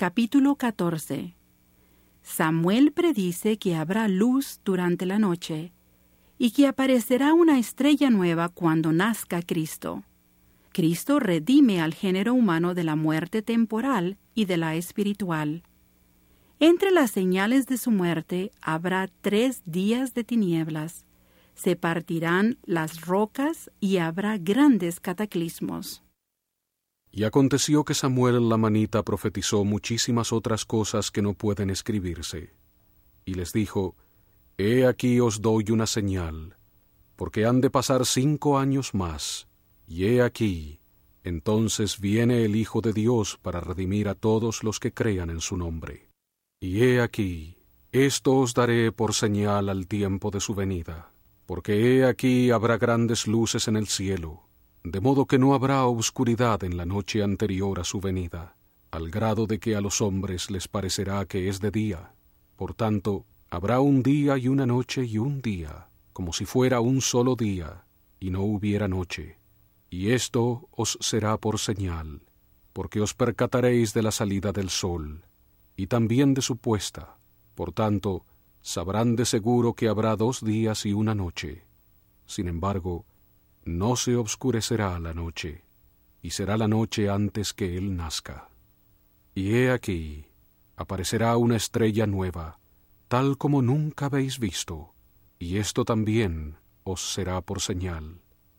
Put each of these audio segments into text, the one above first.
Capítulo 14. Samuel predice que habrá luz durante la noche y que aparecerá una estrella nueva cuando nazca Cristo. Cristo redime al género humano de la muerte temporal y de la espiritual. Entre las señales de su muerte habrá 3 días de tinieblas. Se partirán las rocas y habrá grandes cataclismos. Y aconteció que Samuel lamanita profetizó muchísimas otras cosas que no pueden escribirse. Y les dijo: He aquí os doy una señal, porque han de pasar 5 años más, y he aquí, entonces viene el Hijo de Dios para redimir a todos los que crean en su nombre. Y he aquí, esto os daré por señal al tiempo de su venida, porque he aquí habrá grandes luces en el cielo, de modo que no habrá obscuridad en la noche anterior a su venida, al grado de que a los hombres les parecerá que es de día. Por tanto, habrá un día y una noche y un día, como si fuera un solo día, y no hubiera noche. Y esto os será por señal, porque os percataréis de la salida del sol, y también de su puesta. Por tanto, sabrán de seguro que habrá 2 días y una noche. Sin embargo, no se obscurecerá la noche, y será la noche antes que él nazca. Y he aquí, aparecerá una estrella nueva, tal como nunca habéis visto, y esto también os será por señal.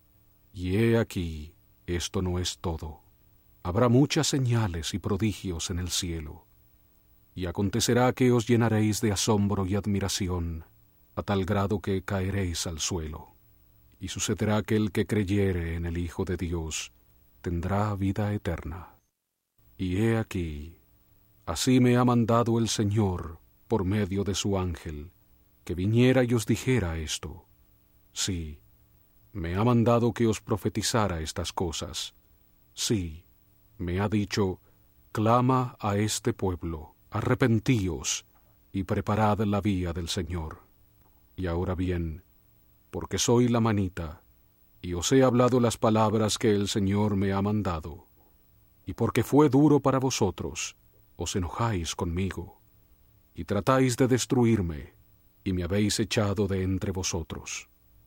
Y he aquí, esto no es todo. Habrá muchas señales y prodigios en el cielo. Y acontecerá que os llenaréis de asombro y admiración, a tal grado que caeréis al suelo. Y sucederá que el que creyere en el Hijo de Dios tendrá vida eterna. Y he aquí, así me ha mandado el Señor, por medio de su ángel, que viniera y os dijera esto. Sí, me ha mandado que os profetizara estas cosas. Sí, me ha dicho: clama a este pueblo, arrepentíos, y preparad la vía del Señor. Y ahora bien, porque soy lamanita, y os he hablado las palabras que el Señor me ha mandado, y porque fue duro para vosotros, os enojáis conmigo, y tratáis de destruirme, y me habéis echado de entre vosotros.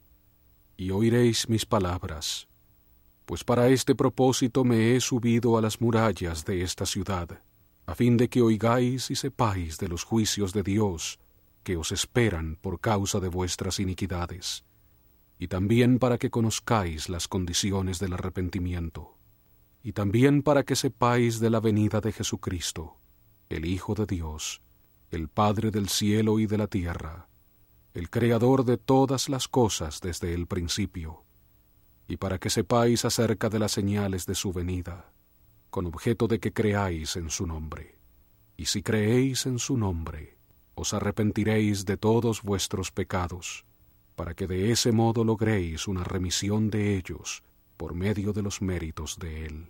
Y oiréis mis palabras, pues para este propósito me he subido a las murallas de esta ciudad, a fin de que oigáis y sepáis de los juicios de Dios que os esperan por causa de vuestras iniquidades, y también para que conozcáis las condiciones del arrepentimiento, y también para que sepáis de la venida de Jesucristo, el Hijo de Dios, el Padre del cielo y de la tierra, el Creador de todas las cosas desde el principio, y para que sepáis acerca de las señales de su venida, con objeto de que creáis en su nombre. Y si creéis en su nombre, os arrepentiréis de todos vuestros pecados, para que de ese modo logréis una remisión de ellos por medio de los méritos de él.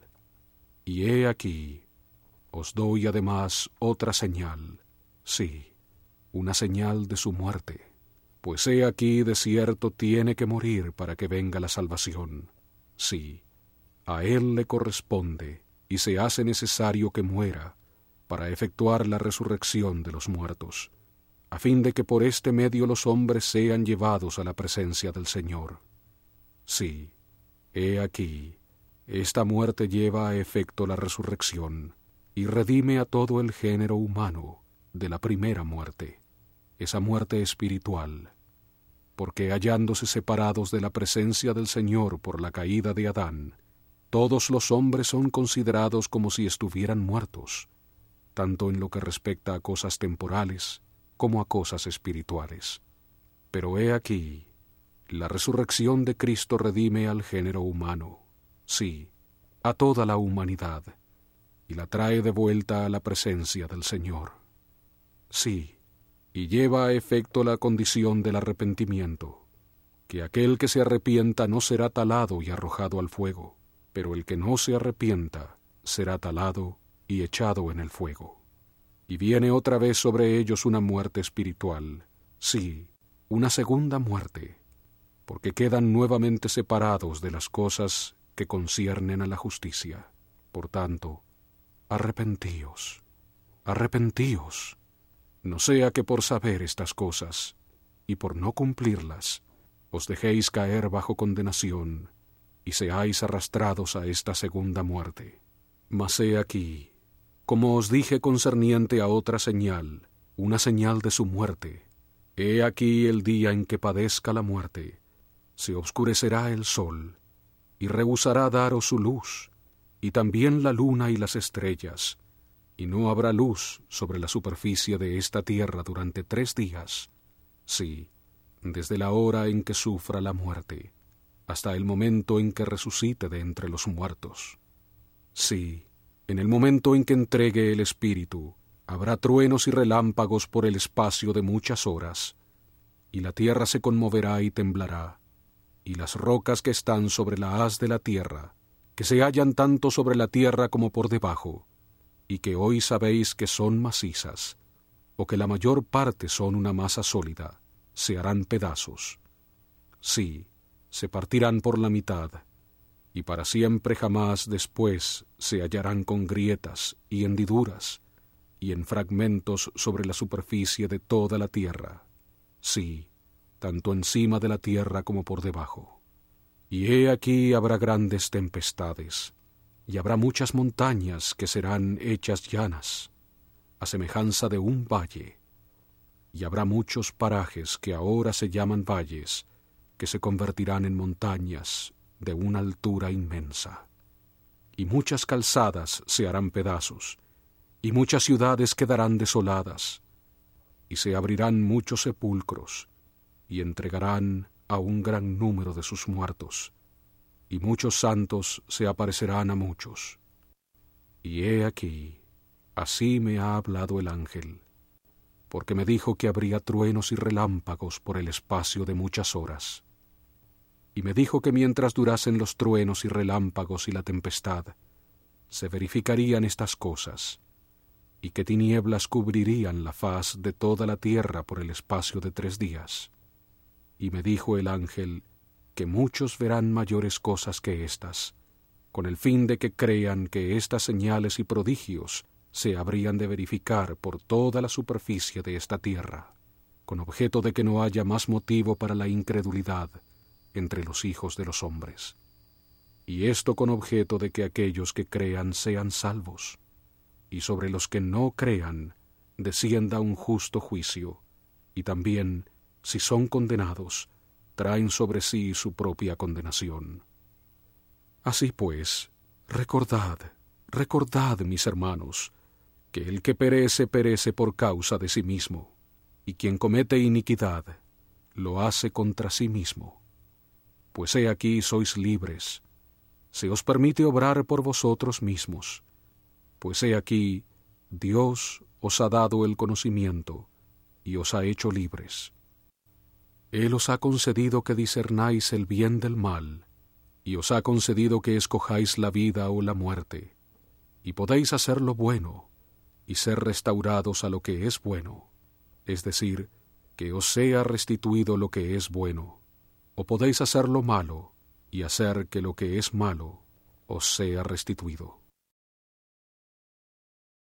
Y he aquí, os doy además otra señal, sí, una señal de su muerte, pues he aquí de cierto tiene que morir para que venga la salvación. Sí, a él le corresponde y se hace necesario que muera para efectuar la resurrección de los muertos, a fin de que por este medio los hombres sean llevados a la presencia del Señor. Sí, he aquí, esta muerte lleva a efecto la resurrección, y redime a todo el género humano de la primera muerte, esa muerte espiritual, porque hallándose separados de la presencia del Señor por la caída de Adán, todos los hombres son considerados como si estuvieran muertos, tanto en lo que respecta a cosas temporales como a cosas espirituales. Pero he aquí, la resurrección de Cristo redime al género humano, sí, a toda la humanidad, y la trae de vuelta a la presencia del Señor. Sí, y lleva a efecto la condición del arrepentimiento, que aquel que se arrepienta no será talado y arrojado al fuego, pero el que no se arrepienta será talado y echado en el fuego. Y viene otra vez sobre ellos una muerte espiritual, sí, una segunda muerte, porque quedan nuevamente separados de las cosas que conciernen a la justicia. Por tanto, arrepentíos, arrepentíos, no sea que por saber estas cosas, y por no cumplirlas, os dejéis caer bajo condenación, y seáis arrastrados a esta segunda muerte. Mas he aquí, como os dije concerniente a otra señal, una señal de su muerte. He aquí el día en que padezca la muerte, se obscurecerá el sol, y rehusará daros su luz, y también la luna y las estrellas, y no habrá luz sobre la superficie de esta tierra durante 3 días, sí, desde la hora en que sufra la muerte, hasta el momento en que resucite de entre los muertos. Sí, en el momento en que entregue el Espíritu, habrá truenos y relámpagos por el espacio de muchas horas, y la tierra se conmoverá y temblará, y las rocas que están sobre la haz de la tierra, que se hallan tanto sobre la tierra como por debajo, y que hoy sabéis que son macizas, o que la mayor parte son una masa sólida, se harán pedazos. Sí, se partirán por la mitad, y para siempre jamás después se hallarán con grietas y hendiduras, y en fragmentos sobre la superficie de toda la tierra, sí, tanto encima de la tierra como por debajo. Y he aquí habrá grandes tempestades, y habrá muchas montañas que serán hechas llanas, a semejanza de un valle, y habrá muchos parajes que ahora se llaman valles, que se convertirán en montañas de una altura inmensa. Y muchas calzadas se harán pedazos, y muchas ciudades quedarán desoladas, y se abrirán muchos sepulcros, y entregarán a un gran número de sus muertos, y muchos santos se aparecerán a muchos. Y he aquí, así me ha hablado el ángel, porque me dijo que habría truenos y relámpagos por el espacio de muchas horas. Y me dijo que mientras durasen los truenos y relámpagos y la tempestad, se verificarían estas cosas, y que tinieblas cubrirían la faz de toda la tierra por el espacio de 3 días. Y me dijo el ángel que muchos verán mayores cosas que estas, con el fin de que crean que estas señales y prodigios se habrían de verificar por toda la superficie de esta tierra, con objeto de que no haya más motivo para la incredulidad entre los hijos de los hombres. Y esto con objeto de que aquellos que crean sean salvos, y sobre los que no crean descienda un justo juicio, y también, si son condenados, traen sobre sí su propia condenación. Así pues, recordad, mis hermanos, que el que perece, perece por causa de sí mismo, y quien comete iniquidad, lo hace contra sí mismo. Pues he aquí sois libres, se os permite obrar por vosotros mismos, pues he aquí Dios os ha dado el conocimiento, y os ha hecho libres. Él os ha concedido que discernáis el bien del mal, y os ha concedido que escojáis la vida o la muerte, y podéis hacer lo bueno, y ser restaurados a lo que es bueno, es decir, que os sea restituido lo que es bueno, o podéis hacer lo malo, y hacer que lo que es malo os sea restituido.